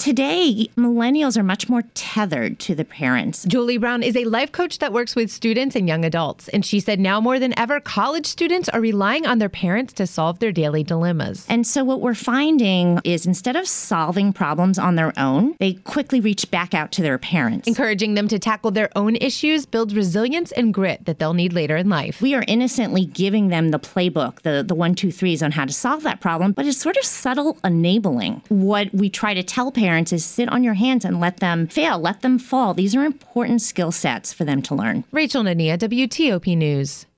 today, millennials are much more tethered to the parents. Julie Brown is a life coach that works with students and young adults. And she said now more than ever, college students are relying on their parents to solve their daily dilemmas. And so what we're finding is instead of solving problems on their own, they quickly reach back out to their parents, encouraging them to tackle their own issues builds resilience and grit that they'll need later in life. We are innocently giving them the playbook, the 1, 2, 3s on how to solve that problem, but it's sort of subtle enabling. What we try to tell parents is sit on your hands and let them fail, let them fall. These are important skill sets for them to learn. Rachel Nania, WTOP News.